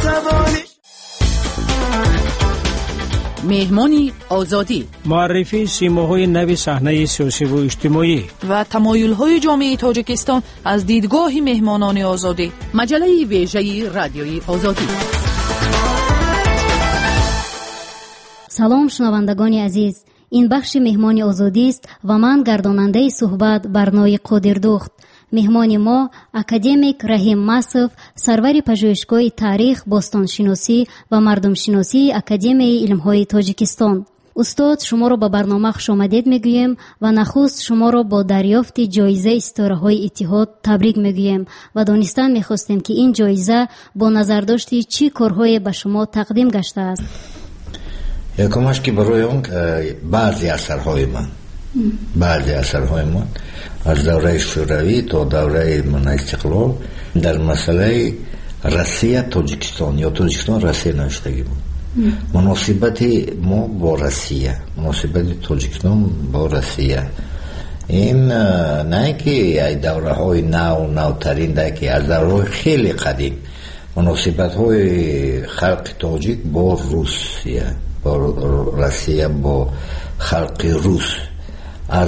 مهمانی آزادی، معرفی سیماهای نو صحنه سیاسی و اجتماعی و تمایل‌های جامعه تاجیکستان از دیدگاه مهمانان آزادی. مجله ویژه رادیوی آزادی. سلام شنوندگان عزیز، این بخش مهمان آزادی است و من گرداننده صحبت برنامه قادردخت. مهمان ما اکادمیک رحیم ماسف، سرور پژوهشگاه تاریخ، باستانشناسی و مردمشناسی اکادمی علم‌های تاجیکستان. استاد، شما را به برنامه خوش آمدید میگویم و نخست شما را با دریافت جایزه استاره‌های اتحاد تبریک میگویم و دانستن میخواستیم که این جایزه با نظرداشت چی کارهای به شما تقدیم گشته است. یکمش که برای اون بعضی اثرهای من از دوره شوروی تا دوره من استقلال در مسئله روسیه تاجیکستان یا تاجیکستان روسیه نوشتگی بود. مناسبت ما با روسیه، مناسبت تاجیکستان با روسیه، این نه که ای دوره های نوترین ده که از دوره های خیلی قدیم مناسبت های خلق تاجیک با روسیه، با روسیه، با خلق روس از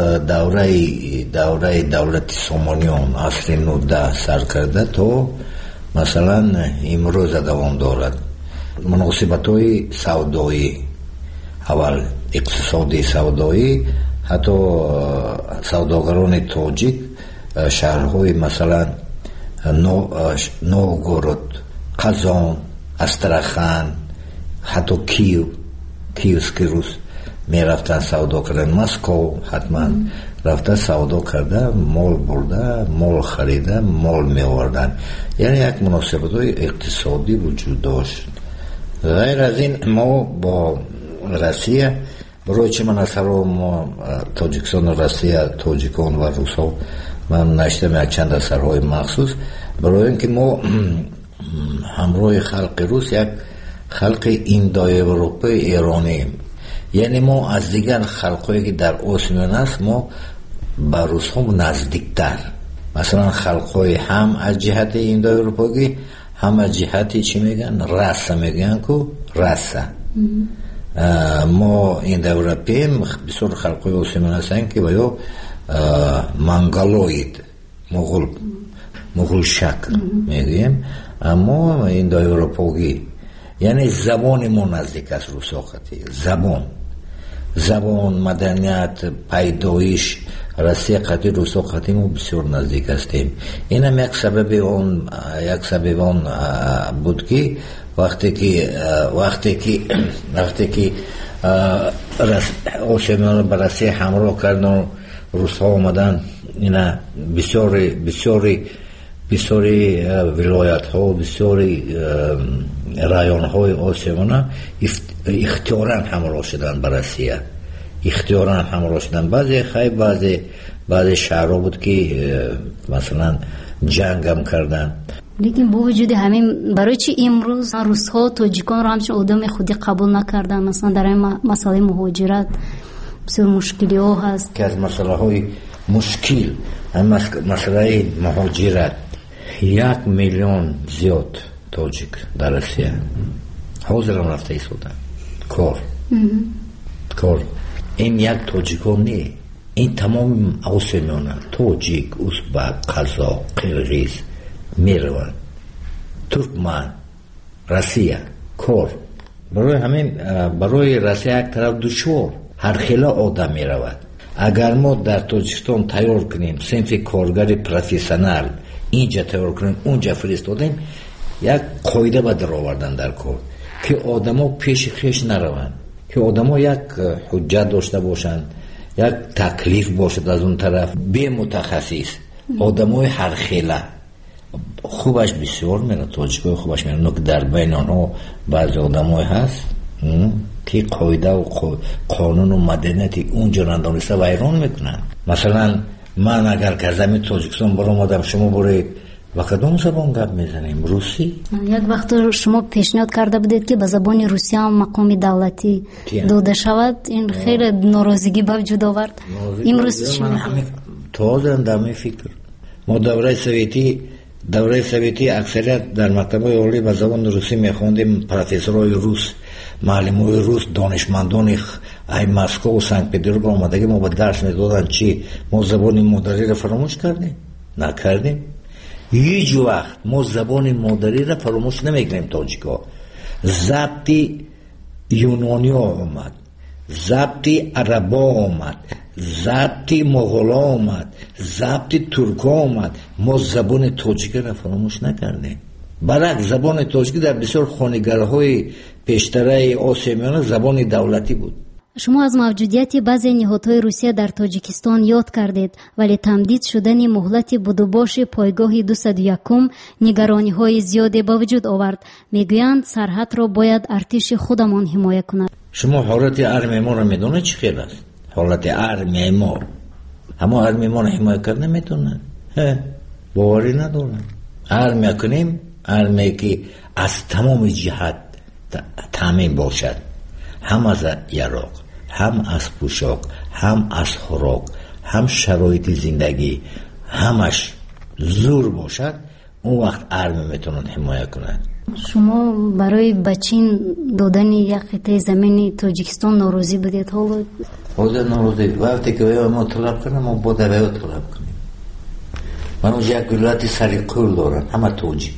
دوره دولت سامانیان عصر 19 سر کرده تا مثلا امروز دوام دارد. مناسبت های سودایی، اول اقتصادی سودایی، حتی سوداگران تاجیک شهرهای مثلا نوگورود، قزان، استرخان، حتی کیوسک روس می رفتن سودا کردن. مسکو حتما رفته سودا کرده، مال برده، مال خریده، مال می آوردن. یعنی یک مناسبت های اقتصادی وجود داشت. غیر از این ما با روسیه، برای چه من اثر ما تاجیکستان و روسیه، تاجیکان و روس ها من نشتم یک چند اثرهای مخصوص، برای اینکه ما همراه خلق روس یک خلق ایندای اروپای ایرانی، یعنی ما از دیگر خلقایی که در آسیان است ما با روس ها نزدیکتر. مثلا خلقای هم از جهت ایندای اروپایی، هم از جهت چی میگن؟ رسه میگن که رسه. ما ایندای اروپایی بسیار خلقای آسیان هستن که باید منگالوید، مغول شکل میگیم. اما ایندای اروپایی یعنی زبان ما نزدیک است روس آختی. زبان، مدنیت، پیدایش روسیه قطعی روس قطعی ما بسیار نزدیک هستیم. این هم یک سبب آن بود که وقتی که آسیان به روسیه همراه کردن، روس ها آمدن، این بسیاری ولایت ها، بسیاری رایون های آسیان اختیارا همراه شدن به روسیه، بعضی خیلی بعضی شهرها بود که مثلا جنگ هم کردن. لیکن با وجود همین برای چی امروز روس ها تاجیکان را همچون آدم خودی قبول نکردن؟ مثلا در این مسئله مهاجرت بسیار مشکلی ها هست که از مسئله های مشکل، مسئله مهاجرت 1 میلیون زیاد تاجیک در روسیه حاضر هم رفته ایستادن کار. این یک تاجیکان نه، این تمام آسیان، تاجیک، ازبک، قزاق، قرغیز میروند. ترکمن، روسیه کار. برای روسیه یک طرف دشوار، هر خیلی آدم میرود. اگر ما در تاجیکستان تیار کنیم صنف کارگر پروفسیونال، اینجا تیار کنیم اونجا فرستادیم، یک قاعده به در آوردن در کار که آدما پیش خویش نروند، که آدما یک حجت داشته باشند، یک تکلیف باشد از اون طرف، به متخصص آدمای هر خیله. خوبش بسیار میره، تاجیکای خوبش میره، نوک در بین آنها بعضی آدمای هست که قاعده و قانون و مدنیت اونجا ندانسته ویران میکنن. مثلا من اگر که زمین تاجیکستان برام آدم شما برید و کدام زبان گپ میزنیم؟ روسی. یک وقت شما پیشنهاد کرده بودید که به زبان روسی هم مقام دولتی داده شود، این خیلی ناراضگی به وجود آورد. امروز چی میگید؟ تازه در می فکر ما دوره سویتی دوره سویتی اکثریت در مکتب‌های عالی به زبان روسی می‌خوندیم. پروفسورهای روس، معلم‌های روس، دانشمندان ای مسکو و سنت پترزبورگ آمدگی ما به درس می‌دادن. چی ما زبان مادری را فراموش کردیم؟ نکردیم. هیچ وقت ما زبان مادری را فراموش نمی‌کنیم. تاجیک‌ها ضبط یونانی آمد، ضبط عربا آمد، ضبط مغولا آمد، ضبط ترکا آمد، ما زبان تاجیکی را فراموش نکردیم. برعکس زبان تاجیکی در بسیار خانگرهای پیشتره آسیا میانه زبان دولتی بود. شما از موجودیت بعضی نهادهای روسیه در تاجیکستان یاد کردید، ولی تمدید شدن مهلت بدوباش پایگاه 201 نگرانی‌های زیادی به وجود آورد. میگویند سرحد را باید ارتش خودمان حمایت کند. شما حالت ارمی ما را میدونید چی خیلی است؟ حالت ارمی ما، اما ارمی ما را حمایت کرد نمیتونن، باوری ندارن. ارمی کنیم، ارمی که از تمام جهت تامین باشد، هم از یراق، هم از پوشاک، هم از خوراک، هم شرایط زندگی، همش زور باشد، اون وقت ارمی میتونن حمایت کنند. شما برای بچین دادن یک قطعه زمین تاجیکستان ناراضی بودید؟ حالا ناراضی وقتی که ما طلب کنیم ما با دویو طلب کنیم. من اونجا یک ولایت سریکول دارم، همه تاجیک،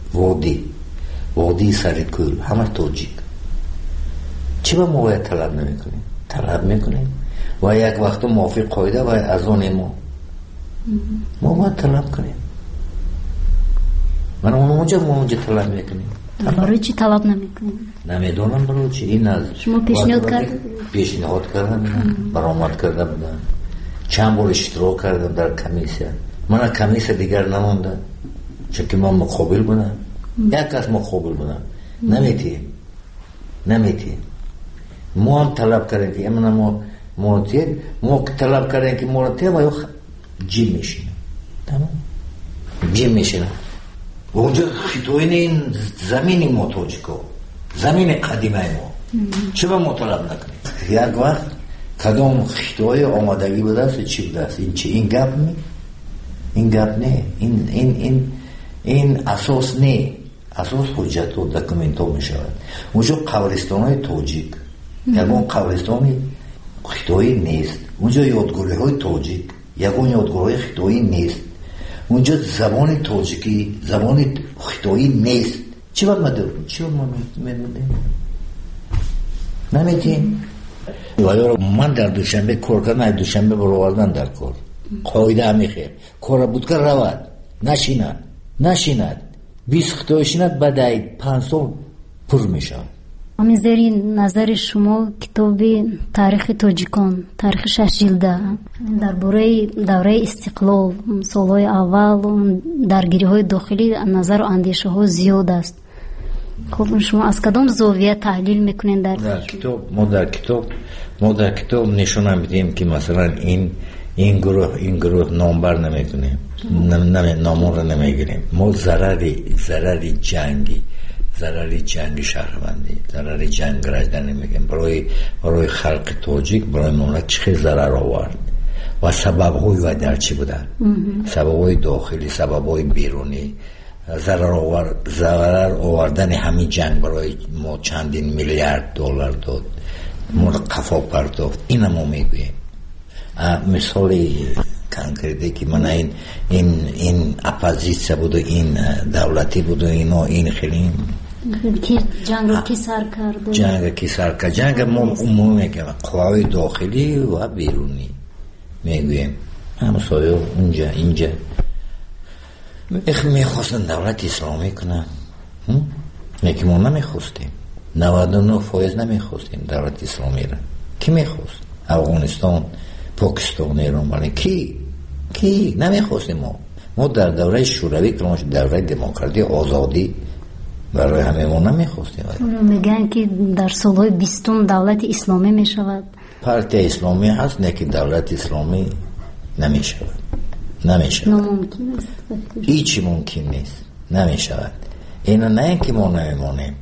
وادی سریکول، همه تاجیک. چی با ما باید طلب نمی کنیم؟ طلب میکنیم و یک وقت موافق قایده و از آن ما باید طلب کنیم. من اونجا طلب میکنیم. برای چی طلب نمیکنیم؟ نمیدونم برای چی. این از شما پیشنهاد کردم، برآمد کرده بودن، چند بار اشتراک کردم در کمیسیه. من کمیسیه دیگر نمونده چون که ما مقابل بودم، یک کس مقابل بودم. نمیتیم ما هم طلب کردیم که امنا ما طلب کردیم که مرتب ما جیم میشینم، تمام جیم میشینم. اونجا خطوین این زمین ما تاجیکا، زمین قدیمه ما، چه با ما طلب نکنیم؟ یک وقت کدام خطوی آمادگی بوده است، چی بوده است؟ این گپ نه، این اساس نه، اساس حجت و دکومنت ها می شود. اونجا قبرستان های تاجیک، یکون قبرستان خطوی نیست. اونجا یادگاری های تاجیک، یکون یادگاری خطوی نیست. اونجا زبان تاجیکی، زبان خطوی نیست. چی باید ما داریم؟ چی باید ما میدونیم؟ نمیدیم. من در دوشنبه کار کردم، دوشنبه برو آوردن در کار. قاعده همیخه کار بود که رود، نشیند 20 خطوی شیند بعد 5 سال پر میشه. آمیزدری نظر شما کتاب تاریخ تاجیکان، تاریخ 6 جلده درباره دوره استقلال، سالهای اول، درگیری های داخلی، نظر و اندیشه ها زیاد است. خب شما از کدام زاویه تحلیل میکنین در کتاب؟ ما در کتاب نشون میدیم که مثلا این گروه نامبر نمیکنیم، نامون رو نمیگیریم. ما ضرر جنگی شهروندی، ضرر جنگ رایده نمیگیم. برای خلق تاجیک، برای مملکت چه ضرر آورد و سبب‌های و در چی بودن، سبب‌های داخلی، سبب‌های بیرونی، ضرر آوردن همین جنگ برای ما چندین میلیارد دلار داد، ما رو قفا پرداخت. این ما میگوییم. مثالی کنکریتی که من این اپوزیسیا بود و این دولتی بود و این خیلی جنگ کی سر کرد. جنگ ما میگیم قوای داخلی و بیرونی میگویم. همسایه اینجا میخواستن دولت اسلامی کنن، که ما نمیخواستیم. 99% نمیخواستیم دولت اسلامی را. کی میخواست؟ افغانستان، پاکستان، ایران، ولی کی نمیخواستیم. ما در دوره شوروی که دوره دموکراسی آزادی برای همه ما نمیخواستیم. میگن که در سالهای 20 دولت اسلامی میشود. پارتی اسلامی هست، نه که دولت اسلامی نمیشود. ناممکن است. هیچی ممکن نیست، نمیشود. اینا نه که ما نمیمونیم.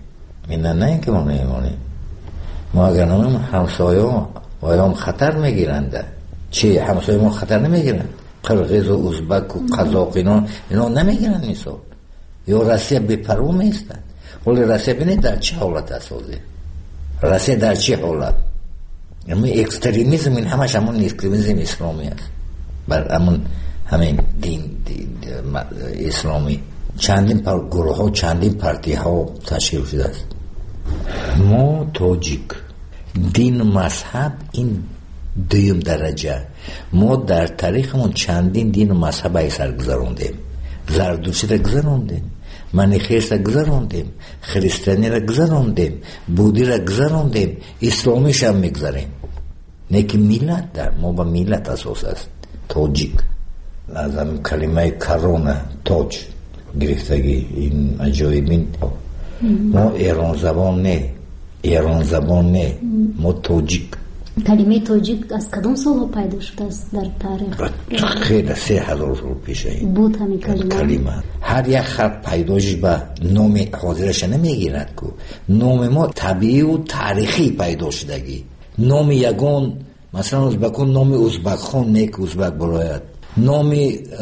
ما اگر نمونیم همسایه هم خطر میگیرند. چی؟ همسایه ما خطر نمیگیرند؟ قرغیز و ازبک و قزاق اینا نمیگیرن مثال. یا روسیه بی‌پروا نیستن. ولی روسیه ببینید در چه حالت اساسه. روسیه در چه حالت؟ اما اکستریمیسم این همش همون اکستریمیسم اسلامی است. بر همین دین اسلامی چندین گروه ها چندین پارتی ها تشکیل شده است. ما تاجیک دین و مذهب این دویم درجه. ما در تاریخمون چندین دین و مذهب ای سر گذراندیم. زردوشتی را گذراندیم، منیخیست را گذراندیم، خریستانی را گذراندیم، بودی را گذراندیم، اسلامیش هم میگذاریم. نیکی میلت در ما با میلت اساس است. تاجیک لازم کلمه کرونه تاج گرفتگی این عجایبین. ما ایران زبان نه ما تاجیک. کلمه تاجیک از کدام سال پیدا شده است در تاریخ؟ خیلی 3000 سال پیش بود همین کلمه. هر یک خلق پیداش به نام حاضرش نمیگیرد که نام ما طبیعی و تاریخی پیدا شدگی. نام یگان مثلا ازبکان نام ازبک خان نیک ازبک براید، نام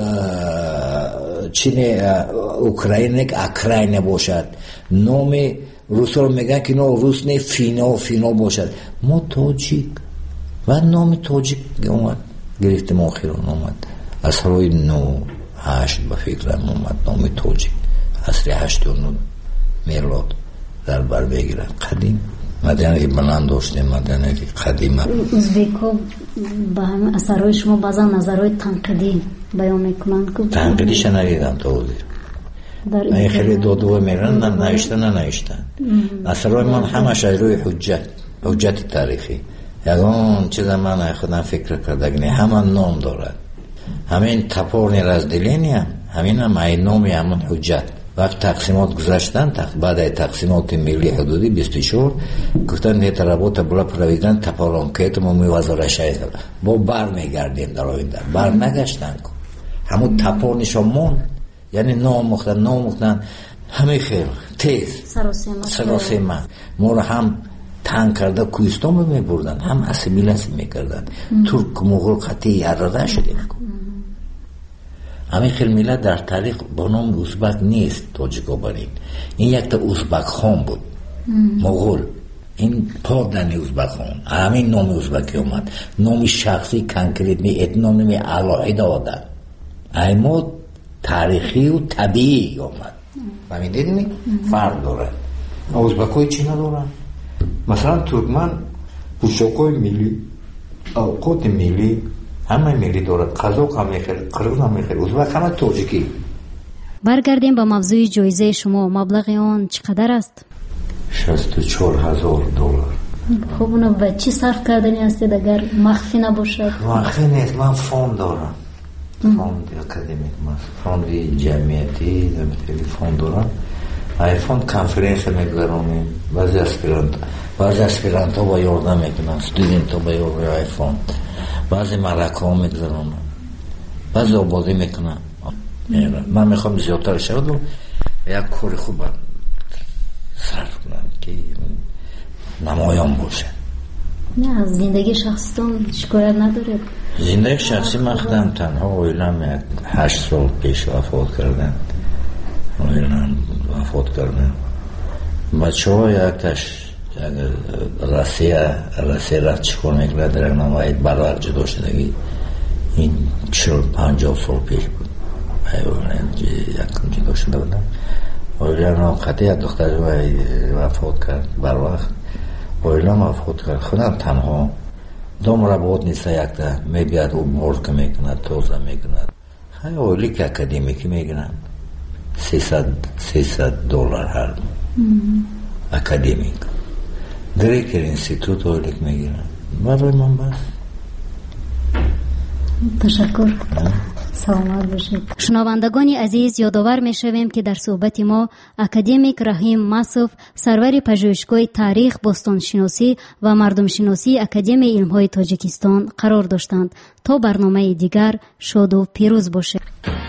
چین اوکراین نیک اکراین باشد، نام روس رو میگن که نه روس نه فینا باشد. ما تاجیک و نام تاجیک اومد گرفتیم آخران اومد از سالهای 9-8 به فکرم اومد نام تاجیک عصر 89 میلاد در بر بگیرن. قدیم مدینه بلند داشتیم، مدینه قدیمه. ازبک‌ها با همه اثرهای شما بعضا نظرهای تنقیدی بیان میکنن که تنقیدیش ندیدم تا حاضر. این خیلی دو میرن ننوشتن. اثرهای من همش روی حجت تاریخی. یگان چیز من خودم فکر کردگنی همه نام دارد. همین تپور نیرازدلینی همین هم این نامی همون حجت. وقت تقسیمات گذاشتن بعد تقسیمات ملی حدودی 24 گفتن اعتراضات بالا پرویدن تپاران که تو میوازاره شاید با بر میگردیم در آینده بر نگشتن همون تپار نشامون یعنی نام مختن همه خیلی تیز سراسیمه ما رو هم تنگ کرده کوهستان رو میبردن هم اسیمیلاسی میکردن. ترک مغول قطعی عراده شدیم. همین خیلی ملت در تاریخ با نام ازبک نیست. تاجیکا برین این یک تا ازبک خان بود مغول، این پادنی ازبک خان همین نام ازبکی اومد. نام شخصی کنکریت می اتنام نمی علاقه دادن ایما تاریخی و طبیعی اومد. فهمیدید می؟ فرق داره. ازبکای چی ندارن؟ مثلا ترکمن پوشاکای ملی اوقات ملی همه ملی داره. قزاق هم میخیر، قرغیز هم میخیر، ازبک همه تاجیکی. برگردیم با موضوع جایزه شما. مبلغ آن چقدر است؟ 64,000 دلار. خب اونو به چی صرف کردنی هستید اگر مخفی نباشد؟ مخفی نیست. من فوند دارم، فوند اکادمیک، فوند جمعیتی فوند دارم. این فوند کنفرانس میگذارونیم. بعضی اسپیرانت ها با یاردم میکنن، استودنت ها با یاردم این فوند. بعضی مرکه ها میگذارونن، بعضی آبادی میکنن. من میخوام زیادتر شد و یک کاری خوب صرف کنم که نمایان باشه. نه از زندگی شخصیتون شکایت نداره؟ زندگی شخصی من خودم تنها اویلم 8 سال پیش وفات کردن. بچه ها یکتش رسیه رفت چکار میکنه در نمایید برای جدا شدگی. این 40-50 سال پیش بود یکم جدا شده بودن. اویلم قطعی دختر وفات کرد بر وقت. اویلم وفات کرد. خودم تنها دوم را بود نیست یکتا میبید و مرد که میکند توزه میکند. خیلی اویلی که اکادمیکی میگنن $300 هر اکادمیک. گریکر انستیتوت اویلیک میگیرن. برای من بس. تشکر. سلامت باشید. شنوندگان عزیز یادآور میشویم که در صحبت ما اکادمیک رحیم ماسوف سرور پژوهشگاه تاریخ باستانشناسی و مردم شناسی اکادمی علم‌های تاجیکستان قرار داشتند. تا برنامه دیگر شاد و پیروز باشید.